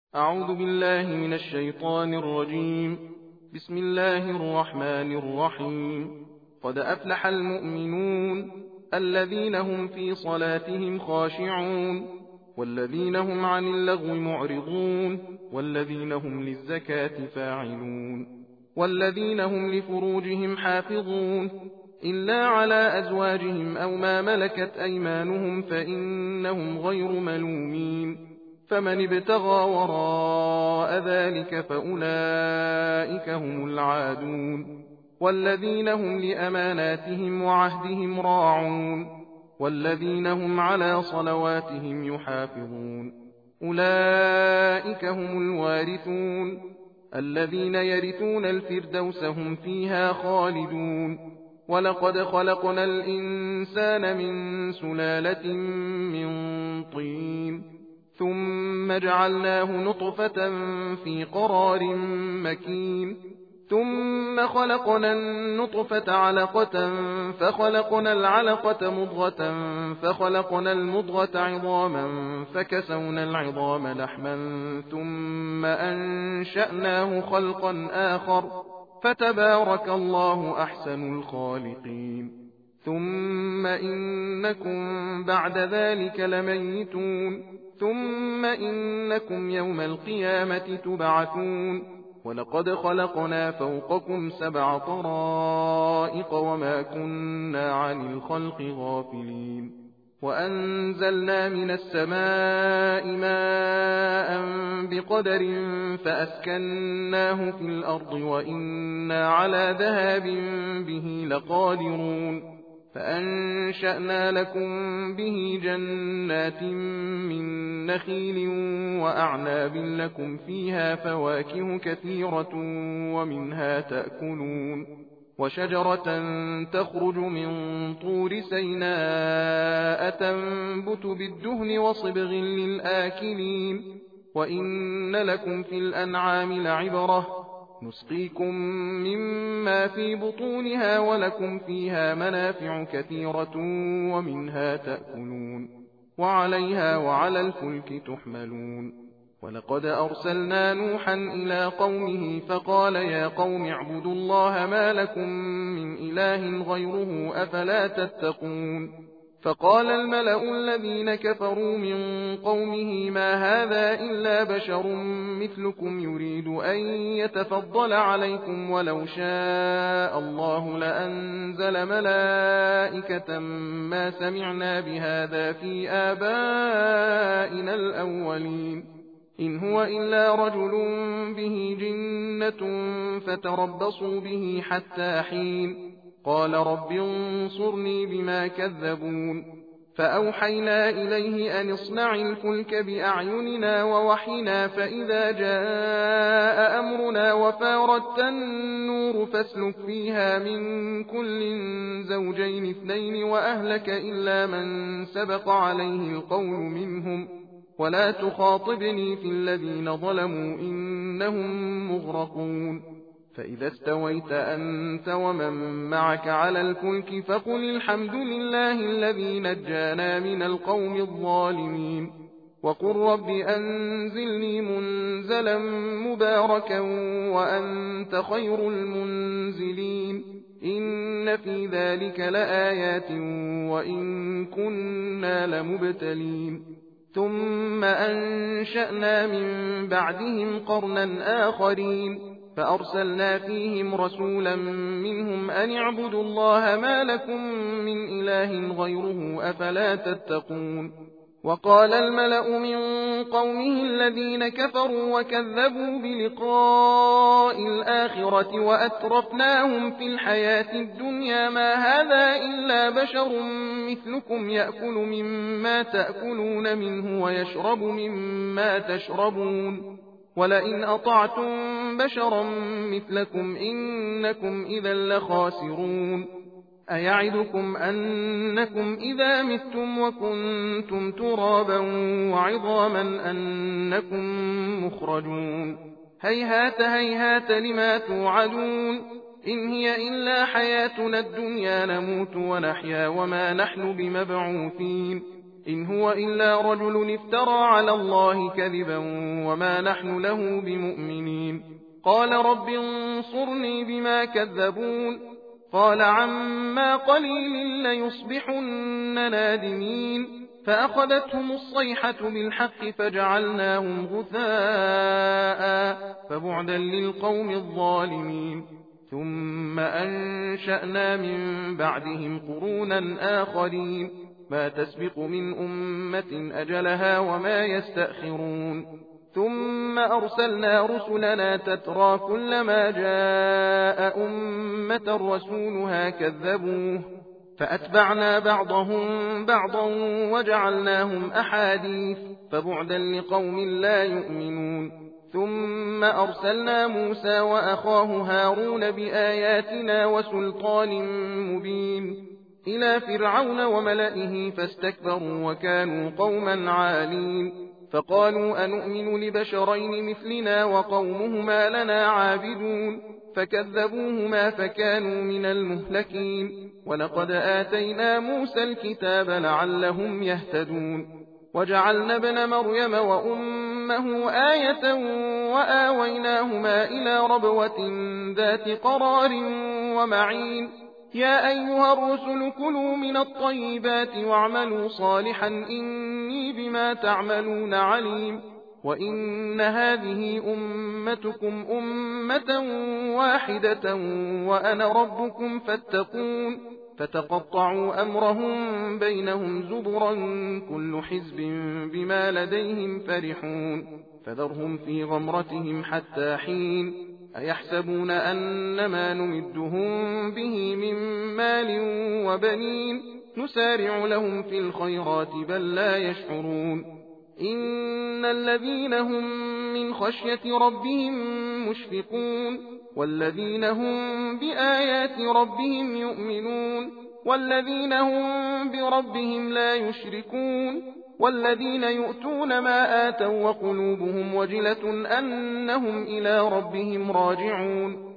أعوذ بالله من الشيطان الرجيم. بسم الله الرحمن الرحيم. قد أفلح المؤمنون الذين هم في صلاتهم خاشعون والذين هم عن اللغو معرضون والذين هم للزكاة فاعلون والذين هم لفروجهم حافظون إلا على أزواجهم أو ما ملكت أيمانهم فإنهم غير ملومين. فمن ابتغى وراء ذلك فأولئك هم العادون والذين هم لأماناتهم وعهدهم راعون والذين هم على صلواتهم يحافظون أولئك هم الوارثون الذين يرثون الفردوس هم فيها خالدون. ولقد خلقنا الإنسان من سلالة من طين ثم جعلناه نطفة في قرار مكين ثم خلقنا النطفة علقة فخلقنا العلقة مضغة فخلقنا المضغة عظاما فكسونا العظام لحما ثم أنشأناه خلقا آخر فتبارك الله أحسن الخالقين. ثم إنكم بعد ذلك لميتون ثم إنكم يوم القيامة تبعثون. ولقد خلقنا فوقكم 7 طرائق وما كنا عن الخلق غافلين. وأنزلنا من السماء ماء بقدر فأسكناه في الأرض وإنا على ذهاب به لقادرون. فأنشأنا لكم به جنات من نخيل وأعناب لكم فيها فواكه كثيرة ومنها تأكلون وشجرة تخرج من طور سيناء تنبت بالدهن وصبغ للآكلين. وإن لكم في الأنعام لعبرة نسقيكم مما في بطونها ولكم فيها منافع كثيرة ومنها تأكلون وعليها وعلى الفلك تحملون. ولقد أرسلنا نوحا إلى قومه فقال يا قوم اعبدوا الله ما لكم من إله غيره أفلا تتقون. فقال الملأ الذين كفروا من قومه ما هذا إلا بشر مثلكم يريد أن يتفضل عليكم ولو شاء الله لأنزل ملائكة ما سمعنا بهذا في آبائنا الأولين إن هو إلا رجل به جنة فتربصوا به حتى حين. قال رب انصرني بما كذبون. فأوحينا إليه أن اصنع الفلك بأعيننا ووحينا فإذا جاء أمرنا وفارت النور فاسلك فيها من كل زوجين 2 وأهلك إلا من سبق عليه القول منهم ولا تخاطبني في الذين ظلموا إنهم مغرقون. فإذا استويت أنت ومن معك على الفلك فقل الحمد لله الذي نجانا من القوم الظالمين. وقل رب أنزلني منزلا مباركا وأنت خير المنزلين. إن في ذلك لآيات وإن كنا لمبتلين. ثم أنشأنا من بعدهم قرنا آخرين فأرسلنا فيهم رسولا منهم أن اعبدوا الله ما لكم من إله غيره أفلا تتقون. وقال الملأ من قومه الذين كفروا وكذبوا بلقاء الآخرة وأترفناهم في الحياة الدنيا ما هذا إلا بشر مثلكم يأكل مما تأكلون منه ويشرب مما تشربون ولئن أطعتم بشرا مثلكم إنكم إذا لخاسرون. أيعدكم أنكم إذا متم وكنتم ترابا وعظاما أنكم مخرجون. هيهات هيهات لما توعدون إن هي إلا حياتنا الدنيا نموت ونحيا وما نحن بمبعوثين إن هو إلا رجل افترى على الله كذبا وما نحن له بمؤمنين. قال رب انصرني بما كذبون. قال عما قليل ليصبحن نادمين. فأخذتهم الصيحة بالحق فجعلناهم غثاء فبعدا للقوم الظالمين. ثم أنشأنا من بعدهم قرونا آخرين ما تسبق من أمة أجلها وما يستأخرون. ثم أرسلنا رسلنا تترى كلما جاء أمة رسولها كذبوه فأتبعنا بعضهم بعضا وجعلناهم أحاديث فبعدا لقوم لا يؤمنون. ثم أرسلنا موسى وأخاه هارون بآياتنا وسلطان مبين إلى فرعون وملئه فاستكبروا وكانوا قوما عالين. فقالوا أنؤمن لبشرين مثلنا وقومهما لنا عابدون فكذبوهما فكانوا من المهلكين. ولقد آتينا موسى الكتاب لعلهم يهتدون. وجعلنا ابن مريم وأمه آية وآويناهما إلى ربوة ذات قرار ومعين. يا أيها الرسل كلوا من الطيبات واعملوا صالحا إني بما تعملون عليم. وإن هذه أمتكم أمة واحدة وأنا ربكم فاتقون. فتقطعوا أمرهم بينهم زبرا كل حزب بما لديهم فرحون. فذرهم في غمرتهم حتى حين. أيحسبون أنما نمدهم به من مال وبنين نسارع لهم في الخيرات بل لا يشعرون. إن الذين هم من خشية ربهم مشفقون والذين هم بآيات ربهم يؤمنون والذين هم بربهم لا يشركون والذين يؤتون ما آتوا وقلوبهم وجلة أنهم إلى ربهم راجعون.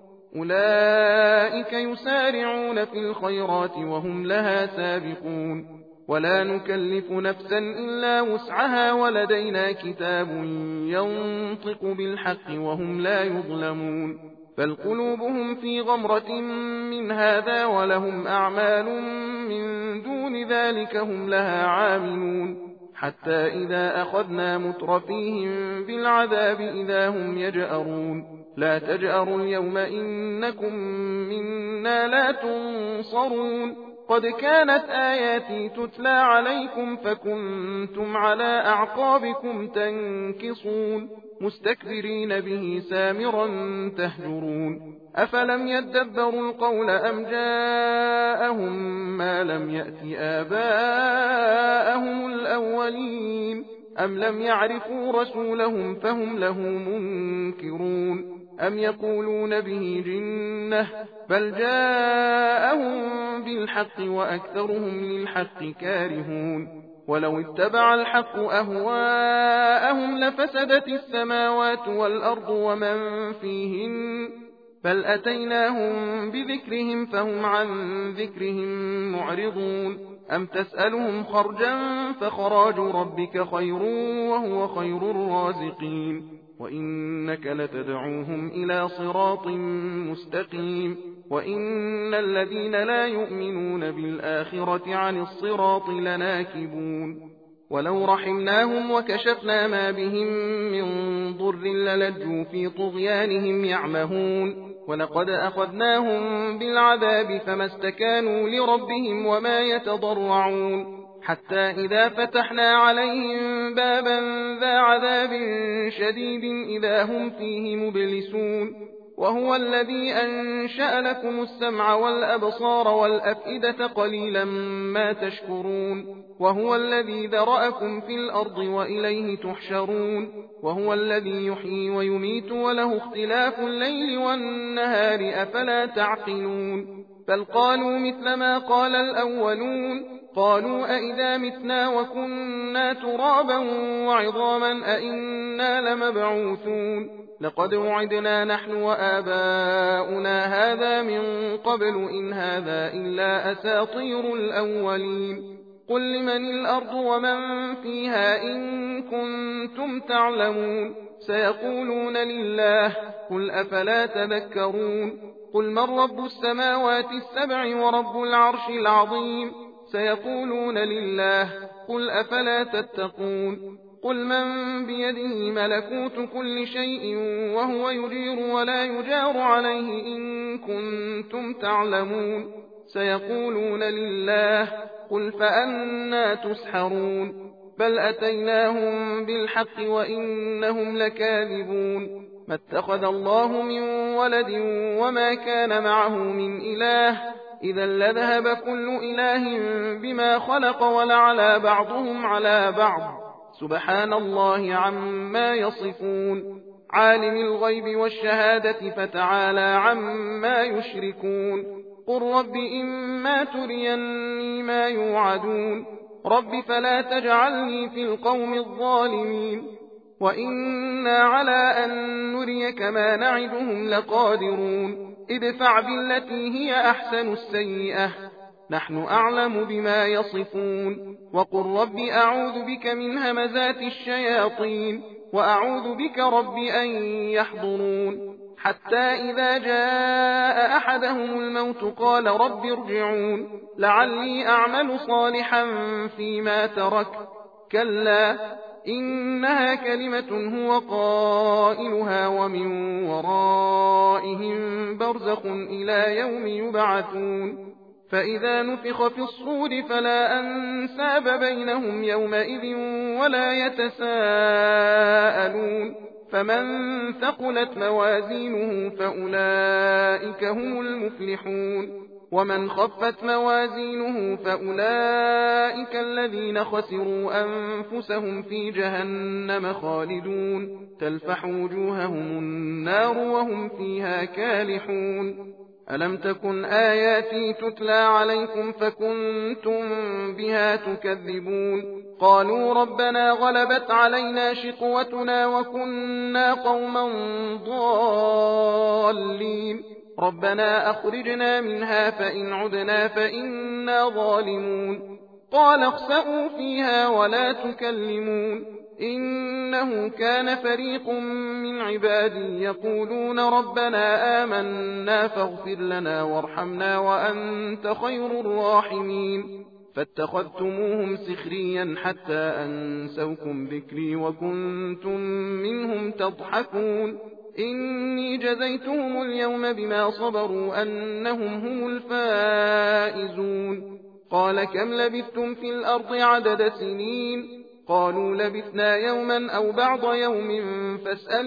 أولئك يسارعون في الخيرات وهم لها سابقون. ولا نكلف نفسا إلا وسعها ولدينا كتاب ينطق بالحق وهم لا يظلمون. بل قلوبهم في غمرة من هذا ولهم أعمال من دون ذلك هم لها عاملون. حتى إذا أخذنا مترفيهم بالعذاب إذا هم يجأرون. لا تجأروا اليوم إنكم منا لا تنصرون. قد كانت آياتي تتلى عليكم فكنتم على أعقابكم تنكصون مستكبرين به سامرا تهجرون. أفلم يدبروا القول أم جاءهم ما لم يأت آباءهم الأولين أم لم يعرفوا رسولهم فهم له منكرون أم يقولون به جنة بل جاءهم بالحق وأكثرهم للحق كارهون. ولو اتبع الحق أهواءهم لفسدت السماوات والأرض ومن فيهن بل أتيناهم بذكرهم فهم عن ذكرهم معرضون. أم تسألهم خرجا فخراج ربك خير وهو خير الرازقين. وإنك لتدعوهم إلى صراط مستقيم. وإن الذين لا يؤمنون بالآخرة عن الصراط لناكبون. ولو رحمناهم وكشفنا ما بهم من ضر للجوا في طغيانهم يعمهون. ولقد أخذناهم بالعذاب فما استكانوا لربهم وما يتضرعون. حتى إذا فتحنا عليهم بابا ذا عذاب شديد إذا هم فيه مبلسون. وهو الذي أنشأ لكم السمع والأبصار والأفئدة قليلا ما تشكرون. وهو الذي ذرأكم في الأرض وإليه تحشرون. وهو الذي يحيي ويميت وله اختلاف الليل والنهار أفلا تعقلون. بل قالوا مثل ما قال الأولون قالوا أئذا متنا وكنا ترابا وعظاما أئنا لمبعوثون لقد وعدنا نحن وآباؤنا هذا من قبل إن هذا إلا أساطير الأولين. قل لمن الأرض ومن فيها إن كنتم تعلمون سيقولون لله قل أفلا تذكرون قل من رب السماوات السبع ورب العرش العظيم سيقولون لله قل أفلا تتقون قل من بيده ملكوت كل شيء وهو يجير ولا يجار عليه إن كنتم تعلمون سيقولون لله قل فأنى تسحرون بل أتيناهم بالحق وإنهم لكاذبون ما اتخذ الله من ولد وما كان معه من إله إذا لذهب كل إله بما خلق ولعلى بعضهم على بعض سبحان الله عما يصفون عالم الغيب والشهادة فتعالى عما يشركون قل رب إما تريني ما يوعدون رب فلا تجعلني في القوم الظالمين وإنا على أن نريك ما نعدهم لقادرون ادفع بالتي هي أحسن السيئة نحن أعلم بما يصفون وقل رب أعوذ بك من همزات الشياطين وأعوذ بك رب أن يحضرون حتى إذا جاء أحدهم الموت قال رب ارجعون لعلي أعمل صالحا فيما ترك كلا إنها كلمة هو قائلها ومن ورائهم برزخ إلى يوم يبعثون فإذا نفخ في الصور فلا أنساب بينهم يومئذ ولا يتساءلون فمن ثقلت موازينه فأولئك هم المفلحون ومن خفت موازينه فأولئك الذين خسروا أنفسهم في جهنم خالدون تلفح وجوههم النار وهم فيها كالحون ألم تكن آياتي تتلى عليكم فكنتم بها تكذبون قالوا ربنا غلبت علينا شقوتنا وكنا قوما ضالين ربنا أخرجنا منها فإن عدنا فإنا ظالمون قال اخسئوا فيها ولا تكلمون إنه كان فريق من عبادي يقولون ربنا آمنا فاغفر لنا وارحمنا وأنت خير الراحمين فاتخذتموهم سخريا حتى أنسوكم ذكري وكنتم منهم تضحكون إني جزيتهم اليوم بما صبروا أنهم هم الفائزون قال كم لبثتم في الأرض عدد سنين قالوا لبثنا يوما أو بعض يوم فاسأل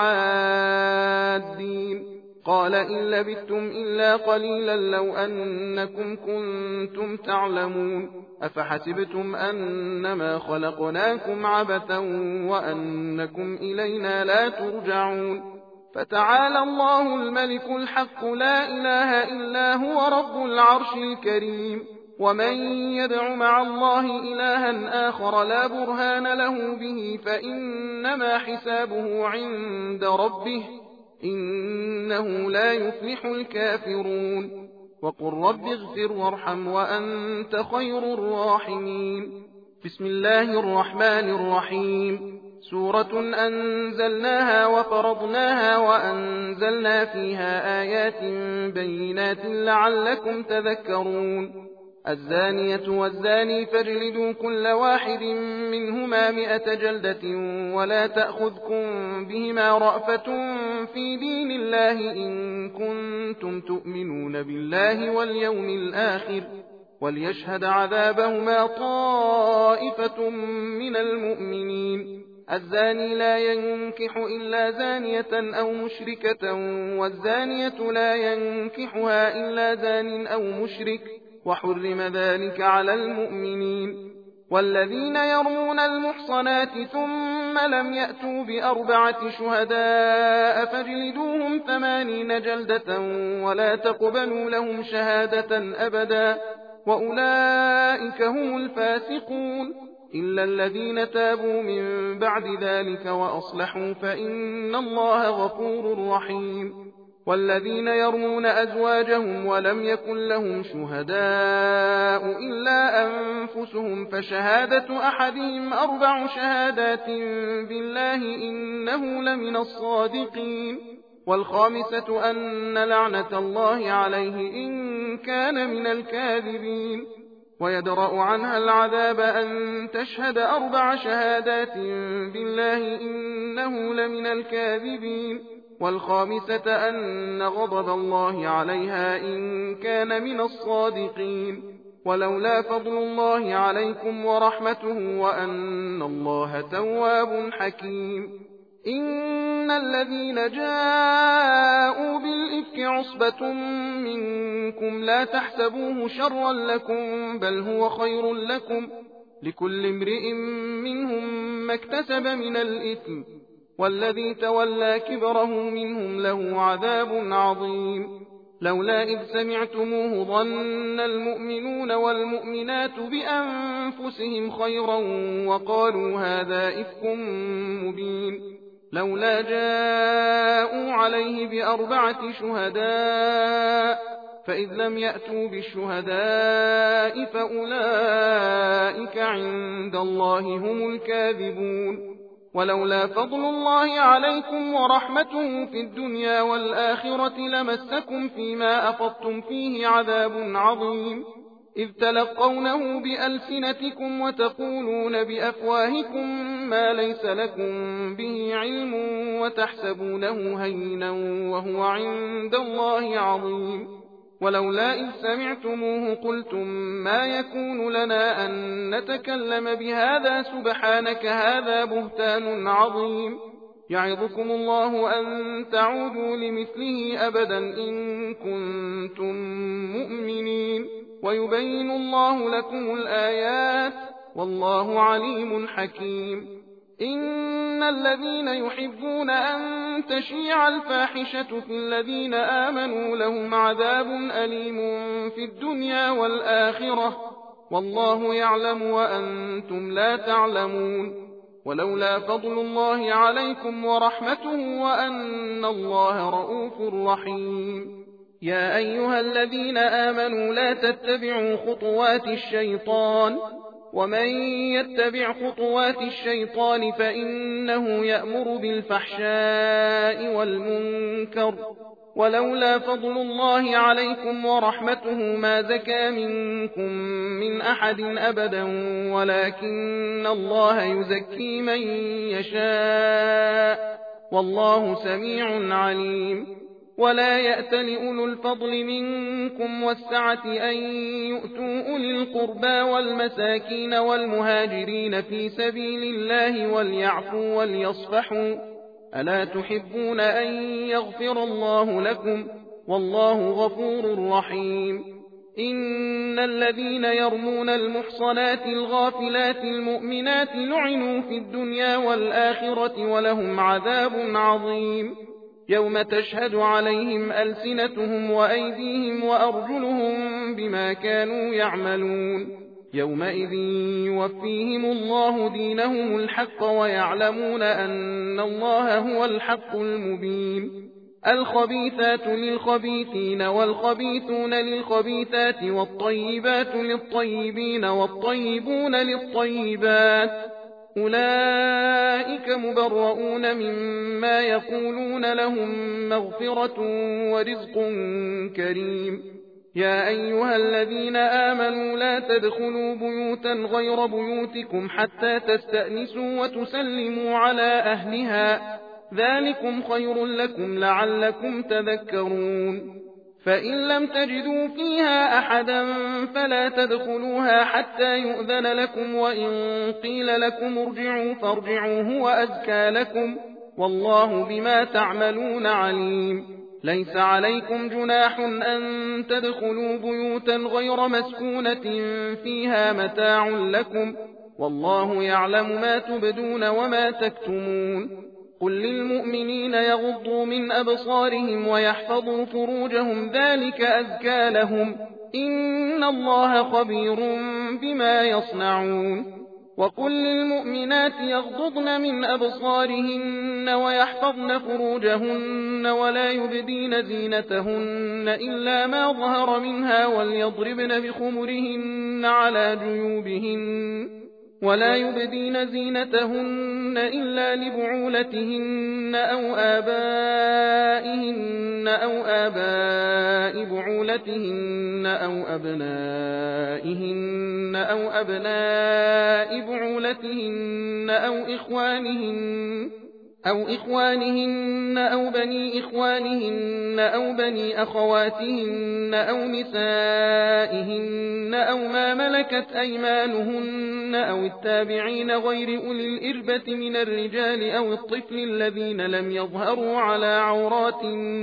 العادين قال إن لبثتم إلا قليلا لو أنكم كنتم تعلمون أفحسبتم أنما خلقناكم عبثا وأنكم إلينا لا ترجعون فتعالى الله الملك الحق لا إله إلا هو رب العرش الكريم ومن يدع مع الله إلها آخر لا برهان له به فإنما حسابه عند ربه إنه لا يفلح الكافرون وقل رب اغفر وارحم وأنت خير الراحمين بسم الله الرحمن الرحيم سورة أنزلناها وفرضناها وأنزلنا فيها آيات بينات لعلكم تذكرون الزانية والزاني فاجلدوا كل واحد منهما 100 جلدة ولا تأخذكم بهما رأفة في دين الله إن كنتم تؤمنون بالله واليوم الآخر وليشهد عذابهما طائفة من المؤمنين الزاني لا ينكح إلا زانية أو مشركة والزانية لا ينكحها إلا زان أو مشرك وحرم ذلك على المؤمنين والذين يرمون المحصنات ثم لم يأتوا ب4 شهداء فاجلدوهم 80 جلدة ولا تقبلوا لهم شهادة أبدا وأولئك هم الفاسقون إلا الذين تابوا من بعد ذلك وأصلحوا فإن الله غفور رحيم والذين يرمون أزواجهم ولم يكن لهم شهداء إلا أنفسهم فشهادة أحدهم 4 شهادات بالله إنه لمن الصادقين، والخامسة أن لعنة الله عليه إن كان من الكاذبين، ويدرأ عنها العذاب أن تشهد 4 شهادات بالله إنه لمن الكاذبين، والخامسة أن غضب الله عليها إن كان من الصادقين. ولولا فضل الله عليكم ورحمته وأن الله تواب حكيم. إن الذين جاءوا بالإفك عصبة منكم لا تحسبوه شرا لكم بل هو خير لكم، لكل امرئ منهم ما اكتسب من الإثم، والذي تولى كبره منهم له عذاب عظيم. لولا إذ سمعتموه ظن المؤمنون والمؤمنات بأنفسهم خيرا وقالوا هذا إفك مبين، لولا جاءوا عليه ب4 شهداء فإذ لم يأتوا بالشهداء فأولئك عند الله هم الكاذبون. ولولا فضل الله عليكم ورحمته في الدنيا والآخرة لمسكم فيما أفضتم فيه عذاب عظيم، إذ تلقونه بألسنتكم وتقولون بأفواهكم ما ليس لكم به علم وتحسبونه هينا وهو عند الله عظيم. ولولا إذ سمعتموه قلتم ما يكون لنا أن نتكلم بهذا سبحانك هذا بهتان عظيم. يعظكم الله أن تعودوا لمثله أبدا إن كنتم مؤمنين، ويبين الله لكم الآيات والله عليم حكيم. إن الذين يحبون أن تشيع الفاحشة في الذين آمنوا لهم عذاب أليم في الدنيا والآخرة والله يعلم وأنتم لا تعلمون. ولولا فضل الله عليكم ورحمته وأن الله رؤوف رحيم. يا أيها الذين آمنوا لا تتبعوا خطوات الشيطان، ومن يتبع خطوات الشيطان فإنه يأمر بالفحشاء والمنكر، ولولا فضل الله عليكم ورحمته ما زكى منكم من أحد أبدا ولكن الله يزكي من يشاء والله سميع عليم. ولا يأتل أولو الفضل منكم والسعة أن يؤتوا أولي القربى والمساكين والمهاجرين في سبيل الله وليعفوا وليصفحوا، ألا تحبون أن يغفر الله لكم والله غفور رحيم. إن الذين يرمون المحصنات الغافلات المؤمنات لعنوا في الدنيا والآخرة ولهم عذاب عظيم، يوم تشهد عليهم ألسنتهم وأيديهم وأرجلهم بما كانوا يعملون، يومئذ يوفيهم الله دينهم الحق ويعلمون أن الله هو الحق المبين. الخبيثات للخبيثين والخبيثون للخبيثات والطيبات للطيبين والطيبون للطيبات، أولئك مبرؤون مما يقولون لهم مغفرة ورزق كريم. يا أيها الذين آمنوا لا تدخلوا بيوتا غير بيوتكم حتى تستأنسوا وتسلموا على أهلها، ذلكم خير لكم لعلكم تذكرون. فإن لم تجدوا فيها أحدا فلا تدخلوها حتى يؤذن لكم، وإن قيل لكم ارجعوا فارجعوا هو أزكى لكم والله بما تعملون عليم. ليس عليكم جناح أن تدخلوا بيوتا غير مسكونة فيها متاع لكم والله يعلم ما تبدون وما تكتمون. قل للمؤمنين يغضوا من أبصارهم ويحفظوا فروجهم ذلك أزكى لهم إن الله خبير بما يصنعون. وقل للمؤمنات يغضضن من أبصارهن ويحفظن فروجهن ولا يبدين زينتهن إلا ما ظهر منها وليضربن بخمرهن على جيوبهن ولا يبدين زينتهن إلا لبعولتهن أو آباء بعولتهن أو أبناء بعولتهن أو إخوانهن أو بني إخوانهن أو بني أخواتهن أو نسائهن أو ما ملكت أيمانهن أو التابعين غير أولي الإربة من الرجال أو الطفل الذين لم يظهروا على عورات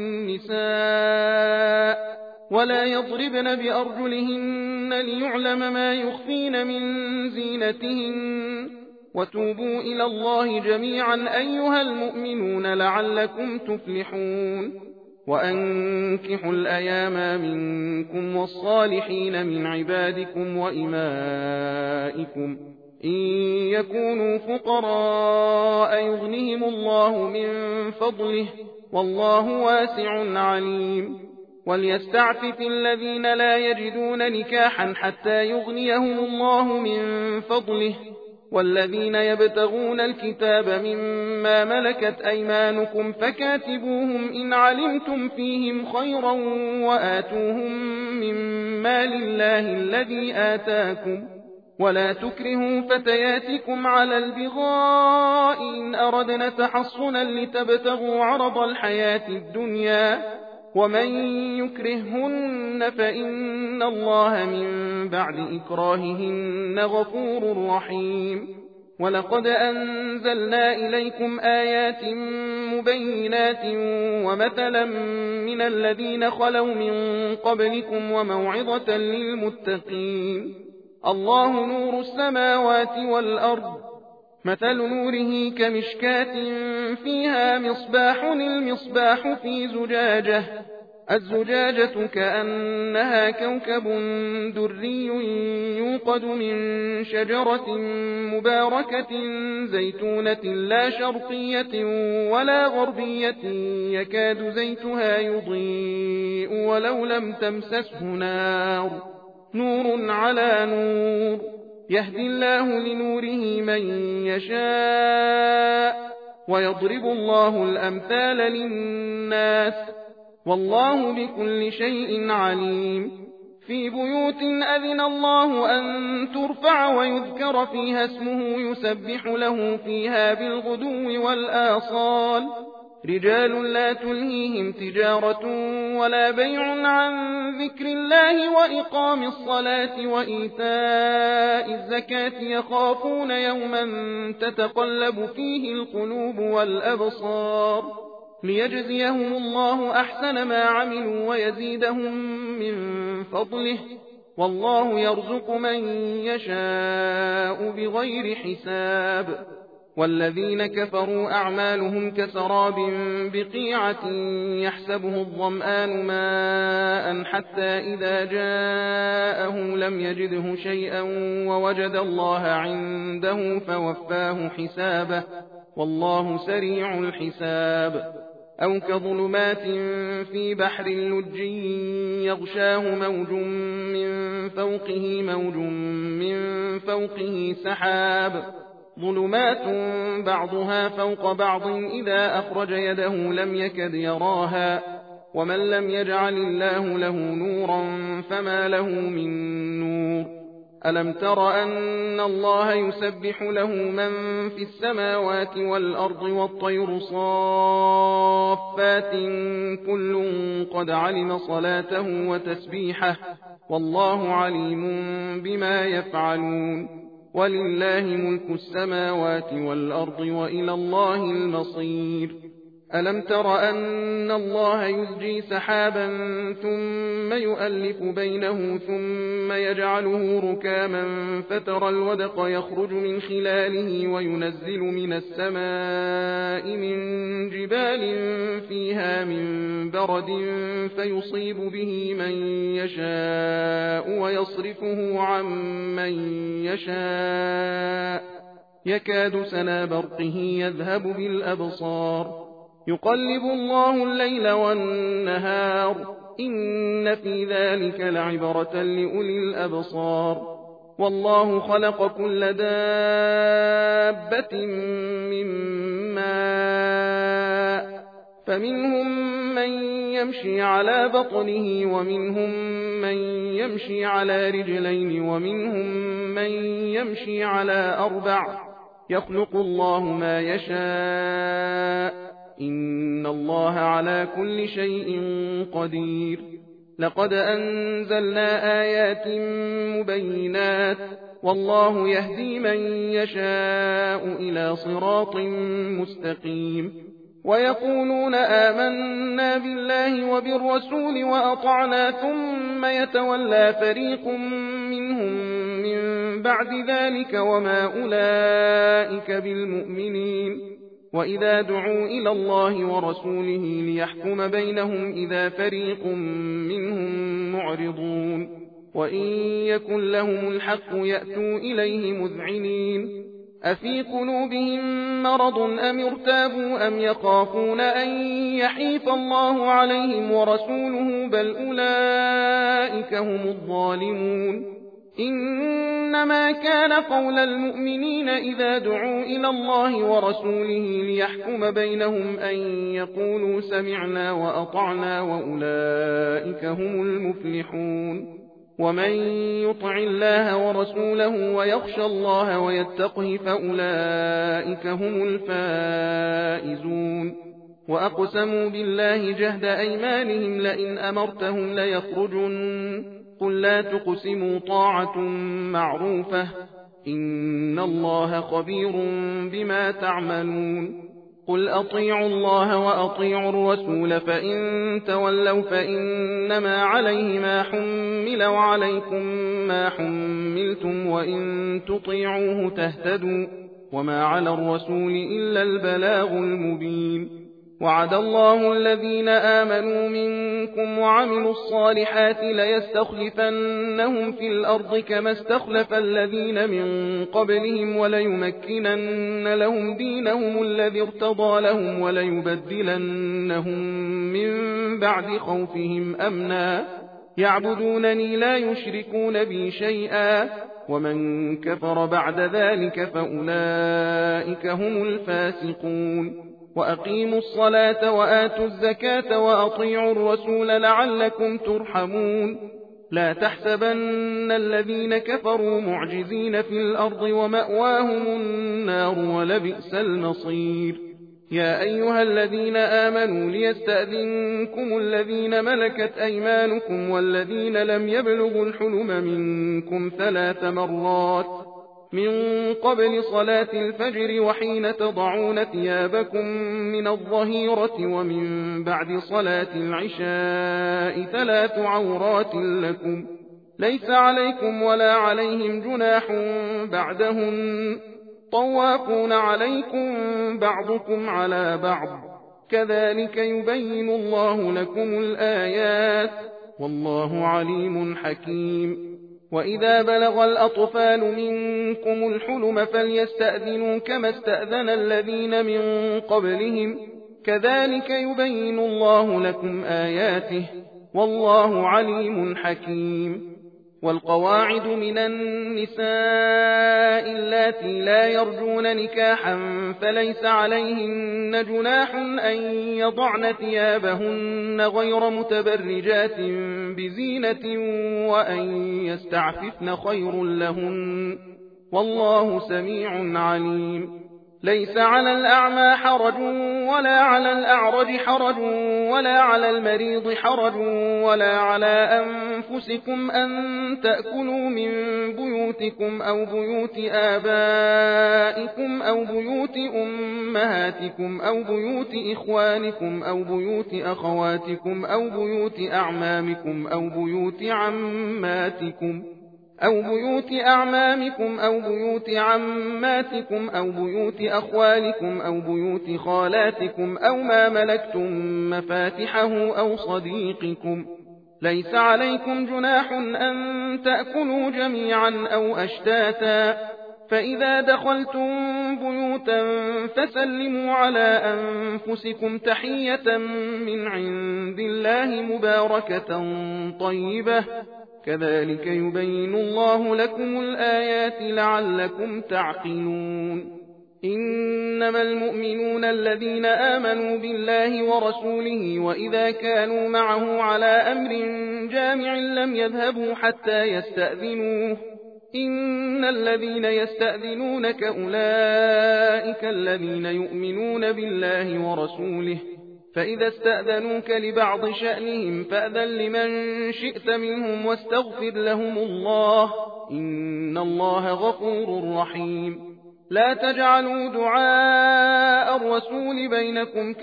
النساء ولا يضربن بأرجلهن ليعلم ما يخفين من زينتهن وتوبوا إلى الله جميعا أيها المؤمنون لعلكم تفلحون وأنكحوا الأيام منكم والصالحين من عبادكم وإمائكم إن يكونوا فقراء يغنهم الله من فضله والله واسع عليم وليستعفف الذين لا يجدون نكاحا حتى يغنيهم الله من فضله والذين يبتغون الكتاب مما ملكت أيمانكم فكاتبوهم إن علمتم فيهم خيرا وآتوهم من مال الله الذي آتاكم ولا تكرهوا فتياتكم على البغاء إن أردنا تحصنا لتبتغوا عرض الحياة الدنيا ومن يكرههن فإن الله من بعد إكراههن غفور رحيم ولقد أنزلنا إليكم آيات مبينات ومثلا من الذين خلوا من قبلكم وموعظة للمتقين الله نور السماوات والأرض مثل نوره كمشكاة فيها مصباح المصباح في زجاجة الزجاجة كأنها كوكب دري يوقد من شجرة مباركة زيتونة لا شرقية ولا غربية يكاد زيتها يضيء ولو لم تمسسه نار نور على نور يهدي الله لنوره من يشاء ويضرب الله الأمثال للناس والله بكل شيء عليم في بيوت أذن الله أن ترفع ويذكر فيها اسمه يسبح له فيها بالغدو والآصال رجال لا تلهيهم تجارة ولا بيع عن ذكر الله وإقام الصلاة وإيتاء الزكاة يخافون يوما تتقلب فيه القلوب والأبصار ليجزيهم الله أحسن ما عملوا ويزيدهم من فضله والله يرزق من يشاء بغير حساب والذين كفروا أعمالهم كسراب بقيعة يحسبه الظمآن ماء حتى إذا جاءه لم يجده شيئا ووجد الله عنده فوفاه حسابه والله سريع الحساب أو كظلمات في بحر لج يغشاه موج من فوقه سحاب ظلمات بعضها فوق بعض إذا أخرج يده لم يكد يراها ومن لم يجعل الله له نورا فما له من نور ألم تر أن الله يسبح له من في السماوات والأرض والطير صافات كل قد علم صلاته وتسبيحه والله عليم بما يفعلون ولله ملك السماوات والأرض وإلى الله المصير ألم تر أن الله يزجي سحابا ثم يؤلف بينه ثم يجعله ركاما فترى الودق يخرج من خلاله وينزل من السماء من جبال فيها من برد فيصيب به من يشاء ويصرفه عن من يشاء يكاد سنا برقه يذهب بالأبصار يقلب الله الليل والنهار إن في ذلك لعبرة لأولي الأبصار والله خلق كل دابة من ماء فمنهم من يمشي على بطنه ومنهم من يمشي على رجلين ومنهم من يمشي على أربع يخلق الله ما يشاء إن الله على كل شيء قدير لقد أنزلنا آيات مبينات والله يهدي من يشاء إلى صراط مستقيم ويقولون آمنا بالله وبالرسول وأطعنا ثم يتولى فريق منهم من بعد ذلك وما أولئك بالمؤمنين وإذا دعوا إلى الله ورسوله ليحكم بينهم إذا فريق منهم معرضون وإن يكن لهم الحق يأتوا إليه مذعنين أفي قلوبهم مرض أم ارتابوا أم يخافون أن يحيف الله عليهم ورسوله بل أولئك هم الظالمون إنما كان قول المؤمنين إذا دعوا إلى الله ورسوله ليحكم بينهم أن يقولوا سمعنا وأطعنا وأولئك هم المفلحون ومن يطع الله ورسوله ويخشى الله ويتقه فأولئك هم الفائزون وأقسموا بالله جهد أيمانهم لئن أمرتهم ليخرجن قل لا تقسموا طاعة معروفة إن الله خبير بما تعملون قل أطيعوا الله وأطيعوا الرسول فإن تولوا فإنما عليه ما حمل وعليكم ما حملتم وإن تطيعوه تهتدوا وما على الرسول إلا البلاغ المبين وعد الله الذين آمنوا منكم وعملوا الصالحات ليستخلفنهم في الأرض كما استخلف الذين من قبلهم وليمكنن لهم دينهم الذي ارتضى لهم وليبدلنهم من بعد خوفهم أمنا يعبدونني لا يشركون بي شيئا ومن كفر بعد ذلك فأولئك هم الفاسقون وأقيموا الصلاة وآتوا الزكاة وأطيعوا الرسول لعلكم ترحمون لا تحسبن الذين كفروا معجزين في الأرض ومأواهم النار ولبئس المصير يا أيها الذين آمنوا ليستأذنكم الذين ملكت أيمانكم والذين لم يبلغوا الحلم منكم 3 مرات من قبل صلاة الفجر وحين تضعون ثيابكم من الظهيرة ومن بعد صلاة العشاء 3 عورات لكم ليس عليكم ولا عليهم جناح بعدهن طوافون عليكم بعضكم على بعض كذلك يبين الله لكم الآيات والله عليم حكيم وإذا بلغ الأطفال منكم الحلم فليستأذنوا كما استأذن الذين من قبلهم كذلك يبين الله لكم آياته والله عليم حكيم والقواعد من النساء اللاتي لا يرجون نكاحا فليس عليهن جناح أن يضعن ثيابهن غير متبرجات بزينة وأن يستعففن خير لهن والله سميع عليم ليس على الأعمى حرج ولا على الأعرج حرج ولا على المريض حرج ولا على أنفسكم أن تأكلوا من بيوتكم أو بيوت آبائكم أو بيوت أمهاتكم أو بيوت إخوانكم أو بيوت أخواتكم أو بيوت أعمامكم أو بيوت عماتكم أو بيوت أعمامكم أو بيوت عماتكم أو بيوت أخوالكم أو بيوت خالاتكم أو ما ملكتم مفاتحه أو صديقكم. ليس عليكم جناح أن تأكلوا جميعا أو أشتاتا، فإذا دخلتم بيوتا فسلموا على أنفسكم تحية من عند الله مباركة طيبة، كذلك يبين الله لكم الآيات لعلكم تعقلون. إنما المؤمنون الذين آمنوا بالله ورسوله وإذا كانوا معه على أمر جامع لم يذهبوا حتى يستأذنوه. إن الذين يستأذنونك أولئك الذين يؤمنون بالله ورسوله، فإذا استأذنوك لبعض شأنهم فأذن لمن شئت منهم واستغفر لهم الله، إن الله غفور رحيم. لا تجعلوا دعاء الرسول بينكم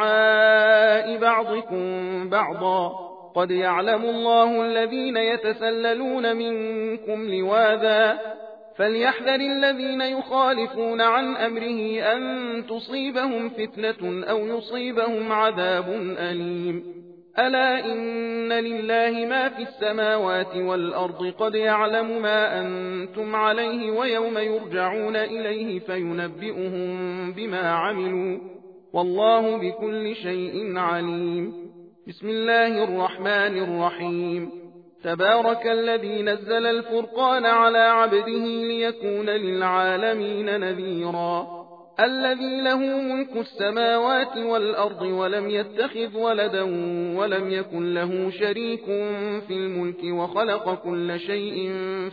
كدعاء بعضكم بعضا، قد يعلم الله الذين يتسللون منكم لواذا، فليحذر الذين يخالفون عن أمره أن تصيبهم فتنة أو يصيبهم عذاب أليم. ألا إن لله ما في السماوات والأرض، قد يعلم ما أنتم عليه ويوم يرجعون إليه فينبئهم بما عملوا، والله بكل شيء عليم. بسم الله الرحمن الرحيم. تبارك الذي نزل الفرقان على عبده ليكون للعالمين نذيرا، الذي له ملك السماوات والأرض ولم يتخذ ولدا ولم يكن له شريك في الملك وخلق كل شيء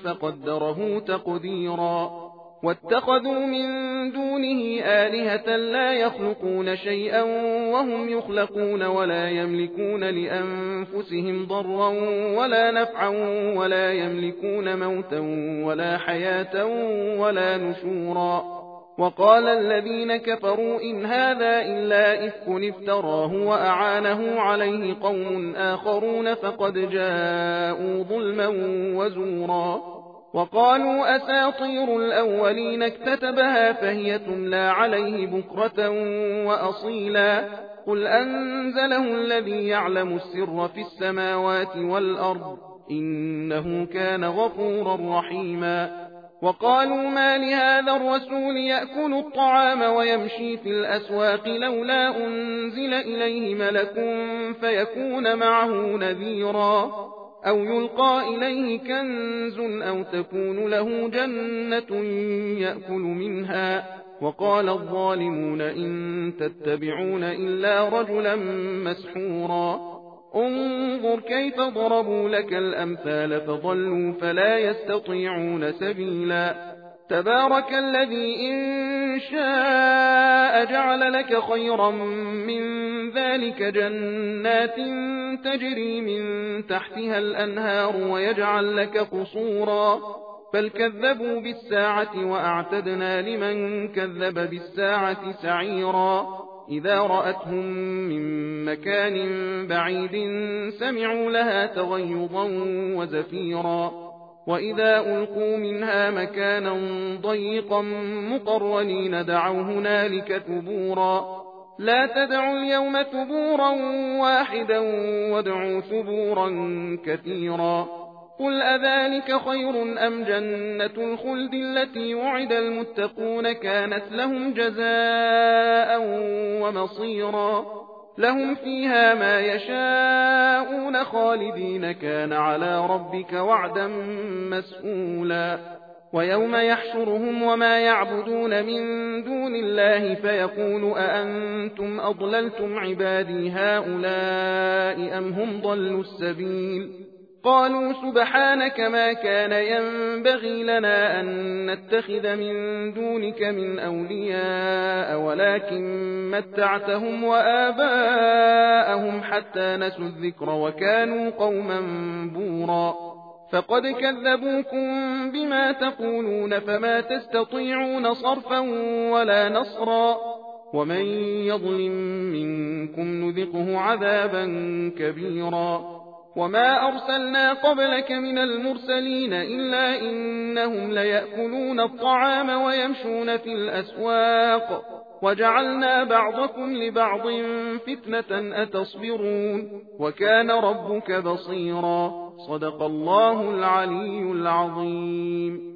فقدره تقديرا. واتخذوا من دونه آلهة لا يخلقون شيئا وهم يخلقون ولا يملكون لأنفسهم ضرا ولا نفعا ولا يملكون موتا ولا حياة ولا نشورا. وقال الذين كفروا إن هذا إلا إفك افتراه وأعانه عليه قوم آخرون فقد جاءوا ظلما وزورا. وقالوا أساطير الأولين اكتتبها فهي تملى عليه بكرة وأصيلا، قل أنزله الذي يعلم السر في السماوات والأرض، إنه كان غفورا رحيما. وقالوا ما لهذا الرسول يأكل الطعام ويمشي في الأسواق لولا أنزل إليه ملك فيكون معه نذيرا، أو يلقى إليه كنز أو تكون له جنة يأكل منها. وقال الظالمون إن تتبعون إلا رجلا مسحورا. انظر كيف ضربوا لك الأمثال فضلوا فلا يستطيعون سبيلا. تبارك الذي إن شاء جعل لك خيرا من ذلك جنات تجري من تحتها الأنهار ويجعل لك قصورا، بل كذبوا بالساعة وأعتدنا لمن كذب بالساعة سعيرا. إذا رأتهم من مكان بعيد سمعوا لها تغيظا وزفيرا، وإذا ألقوا منها مكانا ضيقا مقرنين دعوا هنالك ثبورا. لا تدعوا اليوم ثبورا واحدا وادعوا ثبورا كثيرا. قل أذلك خير أم جنة الخلد التي وعد المتقون كانت لهم جزاء ومصيرا، لهم فيها ما يشاءون خالدين كان على ربك وعدا مسئولا. ويوم يحشرهم وما يعبدون من دون الله فيقول أأنتم أضللتم عبادي هؤلاء أم هم ضلوا السبيل. قالوا سبحانك ما كان ينبغي لنا أن نتخذ من دونك من أولياء ولكن متعتهم وآباءهم حتى نسوا الذكر وكانوا قوما بورا فقد كذبوكم بما تقولون فما تستطيعون صرفا ولا نصرا ومن يظلم منكم نذقه عذابا كبيرا وما أرسلنا قبلك من المرسلين إلا إنهم ليأكلون الطعام ويمشون في الأسواق وجعلنا بعضكم لبعض فتنة أتصبرون وكان ربك بصيرا صدق الله العلي العظيم.